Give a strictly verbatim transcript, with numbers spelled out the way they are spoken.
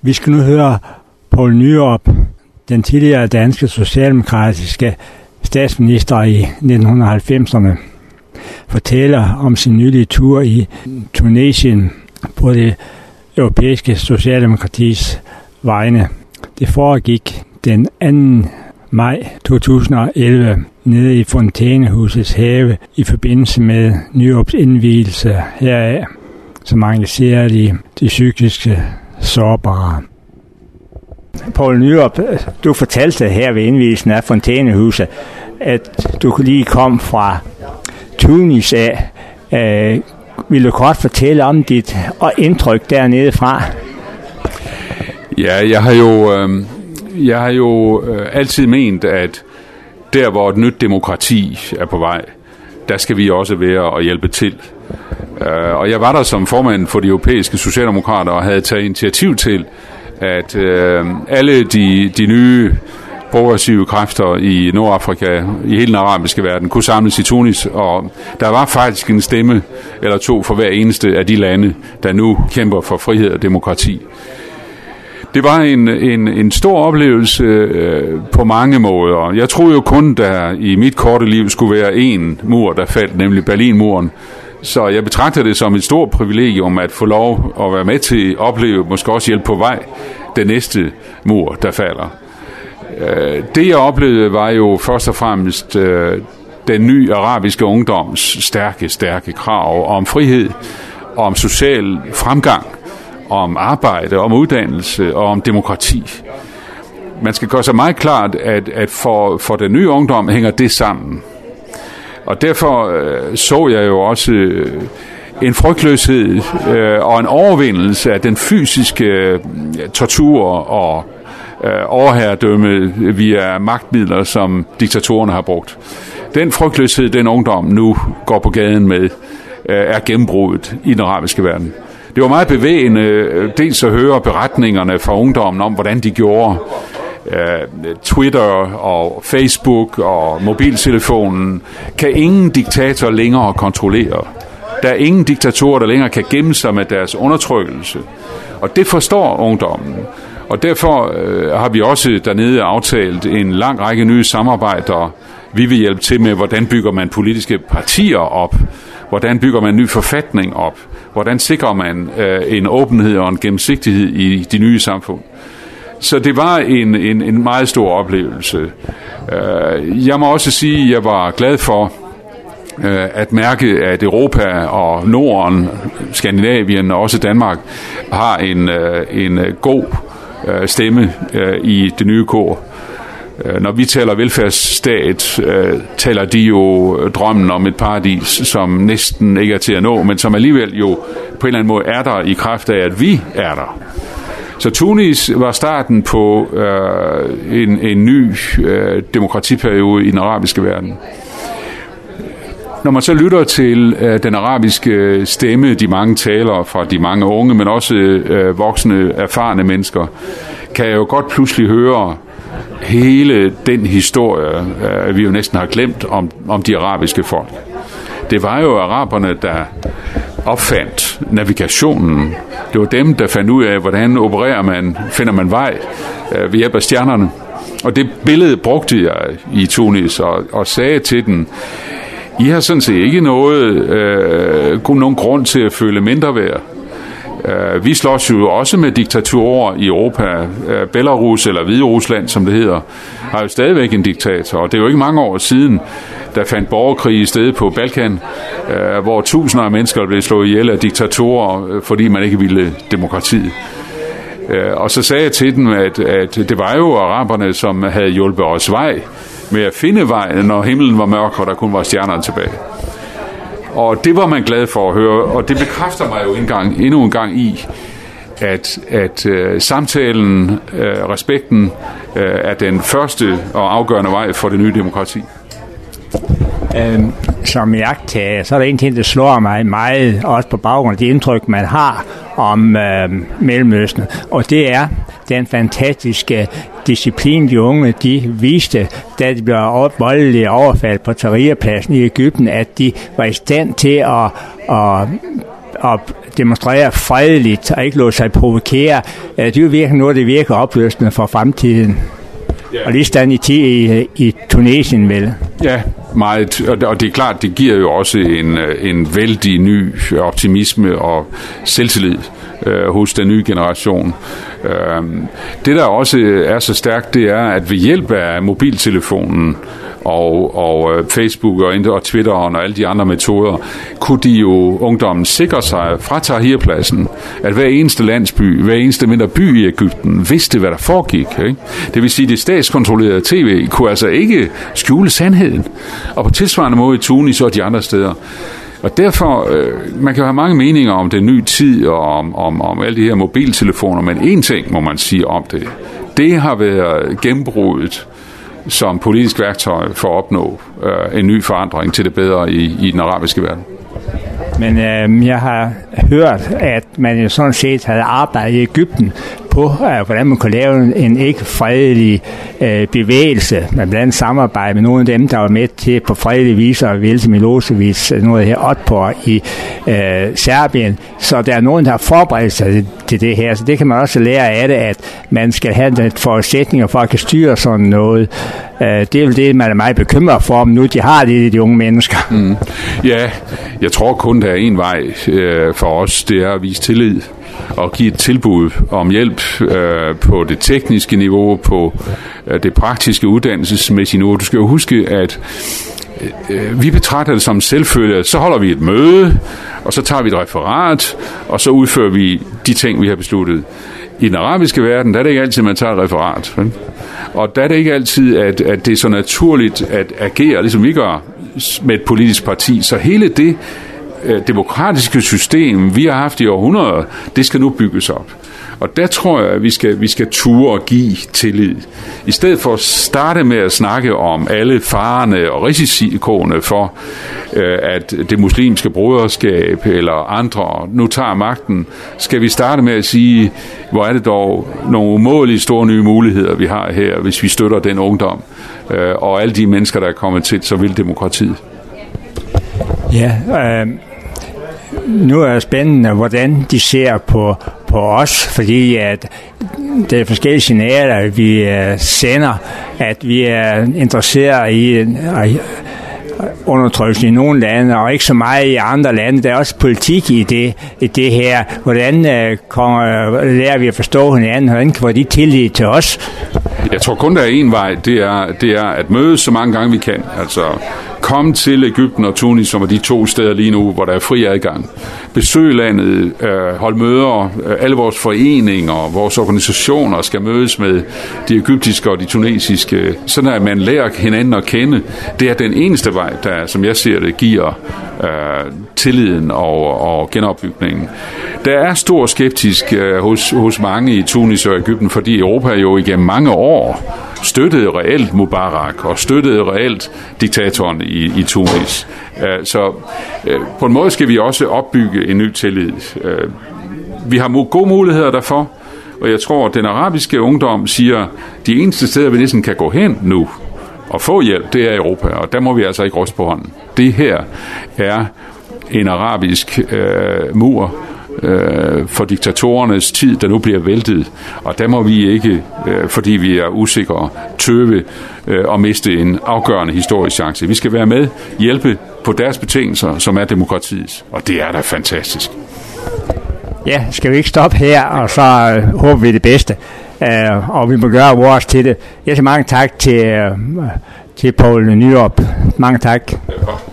Vi skal nu høre Poul Nyrup, den tidligere danske socialdemokratiske statsminister i nitten halvfemserne, fortæller om sin nylige tur i Tunesien på det europæiske socialdemokratis vegne. Det foregik den anden maj to tusind og elleve nede i Fontænehusets have i forbindelse med Nyrups indvielse heraf, som engagerer de, de psykiske sårbare. Poul Nyrup, du fortalte her ved indvielsen af Fontænehuset, at du lige kom fra Tunis af. Øh, vil du kort fortælle om dit indtryk dernede fra? Ja, jeg har jo, øh, jeg har jo øh, altid ment, at der hvor et nyt demokrati er på vej, der skal vi også være og hjælpe til. Øh, og jeg var der som formand for de europæiske socialdemokrater og havde taget initiativ til, at øh, alle de, de nye progressive kræfter i Nordafrika, i hele den arabiske verden, kunne samles i Tunis, og der var faktisk en stemme eller to for hver eneste af de lande, der nu kæmper for frihed og demokrati. Det var en, en, en stor oplevelse øh, på mange måder. Jeg troede jo kun, der i mit korte liv skulle være en mur, der faldt, nemlig Berlinmuren. Så jeg betragter det som et stort privilegium at få lov at være med til at opleve, måske også hjælpe på vej, den næste mur, der falder. Det jeg oplevede var jo først og fremmest den nye arabiske ungdoms stærke, stærke krav om frihed, om social fremgang, om arbejde, om uddannelse og om demokrati. Man skal gøre sig meget klart, at, at for, for den nye ungdom hænger det sammen. Og derfor øh, så jeg jo også øh, en frygtløshed øh, og en overvindelse af den fysiske øh, tortur og øh, overherredømme via magtmidler, som diktatorerne har brugt. Den frygtløshed, den ungdom nu går på gaden med, øh, er gennembruddet i den arabiske verden. Det var meget bevægende øh, dels at høre beretningerne fra ungdommen om, hvordan de gjorde. Twitter og Facebook og mobiltelefonen kan ingen diktator længere kontrollere. Der er ingen diktatorer, der længere kan gemme sig med deres undertrykkelse. Og det forstår ungdommen. Og derfor øh, har vi også dernede aftalt en lang række nye samarbejder. Vi vil hjælpe til med, hvordan bygger man politiske partier op. Hvordan bygger man en ny forfatning op. Hvordan sikrer man øh, en åbenhed og en gennemsigtighed i de nye samfund. Så det var en, en, en meget stor oplevelse. Jeg må også sige, at jeg var glad for at mærke, at Europa og Norden, Skandinavien og også Danmark har en, en god stemme i det nye kor. Når vi taler velfærdsstat, taler de jo drømmen om et paradis, som næsten ikke er til at nå, men som alligevel jo på en eller anden måde er der i kraft af, at vi er der. Så Tunis var starten på øh, en, en ny øh, demokratiperiode i den arabiske verden. Når man så lytter til øh, den arabiske stemme, de mange talere fra de mange unge, men også øh, voksne, erfarne mennesker, kan jeg jo godt pludselig høre hele den historie, øh, vi jo næsten har glemt om, om de arabiske folk. Det var jo araberne, der opfandt navigationen. Det var dem, der fandt ud af, hvordan opererer man, finder man vej øh, ved hjælp af stjernerne. Og det billede brugte jeg i Tunis og, og sagde til den, I har sådan set ikke noget, øh, kun nogen grund til at føle mindre værd. Øh, vi slås jo også med diktatorer i Europa. Øh, Belarus eller Hviderusland, som det hedder, har jo stadigvæk en diktator. Og det er jo ikke mange år siden, der fandt borgerkrig i stedet på Balkan, øh, hvor tusinder af mennesker blev slået ihjel af diktatorer, øh, fordi man ikke ville demokratiet. Øh, og så sagde jeg til dem, at, at det var jo araberne, som havde hjulpet os vej med at finde vejen, når himlen var mørk, og der kun var stjernerne tilbage. Og det var man glad for at høre, og det bekræfter mig jo en gang, endnu en gang i, at, at uh, samtalen, uh, respekten, uh, er den første og afgørende vej for det nye demokrati. Øhm, som jagttager, så er der en ting, der slår mig meget, også på baggrund af det indtryk, man har om øh, Mellemøsten, og det er den fantastiske disciplin, de unge, de viste, da de blev voldelige overfald på Tahrirpladsen i Egypten, at de var i stand til at, at at demonstrere fredeligt og ikke lade sig provokere, det er jo virkelig noget, det virker opløsende for fremtiden. Yeah. Og lige stand i, i, i Tunesien vel. Ja, meget. Og det er klart, det giver jo også en, en vældig ny optimisme og selvtillid øh, hos den nye generation. Øh, det der også er så stærkt, det er, at ved hjælp af mobiltelefonen og, og Facebook og, og Twitteren og alle de andre metoder, kunne de jo ungdommen sikre sig fra Tahrirpladsen, at hver eneste landsby, hver eneste mindre by i Egypten vidste, hvad der foregik. Ikke? Det vil sige, at det statskontrollerede tv kunne altså ikke skjule sandheden. Og på tilsvarende måde i Tunis og de andre steder. Og derfor, øh, man kan jo have mange meninger om den nye tid og om, om, om alle de her mobiltelefoner, men én ting må man sige om det. Det har været gennembruddet som politisk værktøj for at opnå øh, en ny forandring til det bedre i, i den arabiske verden. Men øh, jeg har hørt, at man jo sådan set havde arbejdet i Egypten på, øh, hvordan man kunne lave en ikke fredelig øh, bevægelse. Man blandt andet samarbejde med nogle af dem, der var med til på fredelig vis og Velta Milosevic, noget her Otpor i øh, Serbien. Så der er nogen, der har forberedt sig til det her. Så det kan man også lære af det, at man skal have den forudsætninger for at kan styre sådan noget. Øh, det er vel det, man er meget bekymret for, om nu de har det, de unge mennesker. Mm. Ja, jeg tror kun, der er en vej øh, for os, det er at vise tillid og give et tilbud om hjælp øh, på det tekniske niveau, på øh, det praktiske uddannelsesmæssige niveau. Du skal jo huske, at øh, vi betragter det som selvfølge, at så holder vi et møde, og så tager vi et referat, og så udfører vi de ting, vi har besluttet. I den arabiske verden, der er det ikke altid, man tager et referat. Vel? Og der er det ikke altid, at, at det er så naturligt at agere, ligesom vi gør med et politisk parti. Så hele det demokratiske system, vi har haft i århundreder, det skal nu bygges op. Og der tror jeg, at vi skal, vi skal ture og give tillid. I stedet for at starte med at snakke om alle farerne og risikoene for, øh, at det muslimske broderskab eller andre nu tager magten, skal vi starte med at sige, hvor er det dog nogle umådelige store nye muligheder, vi har her, hvis vi støtter den ungdom øh, og alle de mennesker, der er kommet til, så vil demokratiet. Ja, øh, nu er det spændende, hvordan de ser på, på os, fordi at det er forskellige signaler, vi uh, sender, at vi er interesseret i uh, undertrykkelse i nogle lande, og ikke så meget i andre lande. Der er også politik i det, i det her. Hvordan uh, kommer, uh, lærer vi at forstå hinanden? Hvordan kan de tillid til os? Jeg tror kun, der er en vej, det er, det er at mødes så mange gange vi kan. Altså kom til Egypten og Tunis, som er de to steder lige nu, hvor der er fri adgang. Besøg landet, øh, hold møder, øh, alle vores foreninger, vores organisationer skal mødes med de egyptiske og de tunesiske, sådan at man lærer hinanden at kende. Det er den eneste vej, der, som jeg ser det, giver øh, tilliden og, og genopbygningen. Der er stor skeptisk øh, hos, hos mange i Tunis og Egypten, fordi Europa jo igennem mange år støttede reelt Mubarak og støttede reelt diktatoren i, i Tunis. Så på en måde skal vi også opbygge en ny tillid. Vi har gode muligheder derfor, og jeg tror, at den arabiske ungdom siger, de eneste steder, vi næsten kan gå hen nu og få hjælp, det er Europa, og der må vi altså ikke ryste på hånden. Det her er en arabisk øh, mur, for diktatorernes tid, der nu bliver væltet, og der må vi ikke, fordi vi er usikre, tøve og miste en afgørende historisk chance. Vi skal være med, hjælpe på deres betingelser, som er demokratiets, og det er da fantastisk. Ja, skal vi ikke stoppe her, og så uh, håber vi det bedste, uh, og vi må gøre vores til det. Jeg siger mange tak til, uh, til Poul Nyrup. Mange tak.